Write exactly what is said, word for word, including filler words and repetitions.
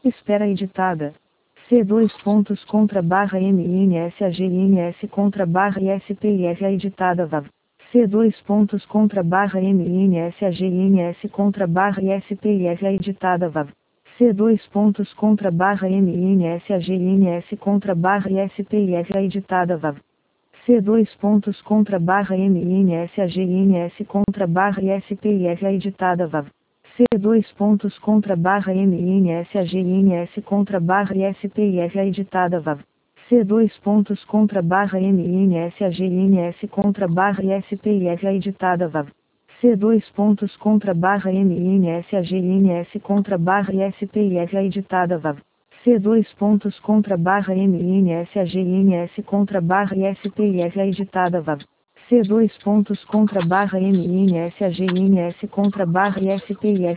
Espera editada. C dois pontos contra barra M I N S A G I N S contra barra I S P I F A editada V A V. C dois pontos contra barra M I N S A G I N S contra barra I S P I F A editada V A V. C dois pontos contra barra M I N S A G I N S contra barra I S P I F A editada V A V. C dois pontos contra barra M I N S A G I N S contra barra I S P I F A editada V A V. C dois pontos contra barra M I N S A G I N S contra barra I S P I F A editada V A V. C dois pontos contra barra M I N S A G I N S contra barra I S P I F A editada V A V. C dois pontos contra barra M I N S A G I N S contra barra I S P I F A editada V A V. C dois pontos contra barra M I N S A G I N S contra barra I S P I F A editada V A V. C dois pontos contra barra M I N S A G I N S contra barra I S P I F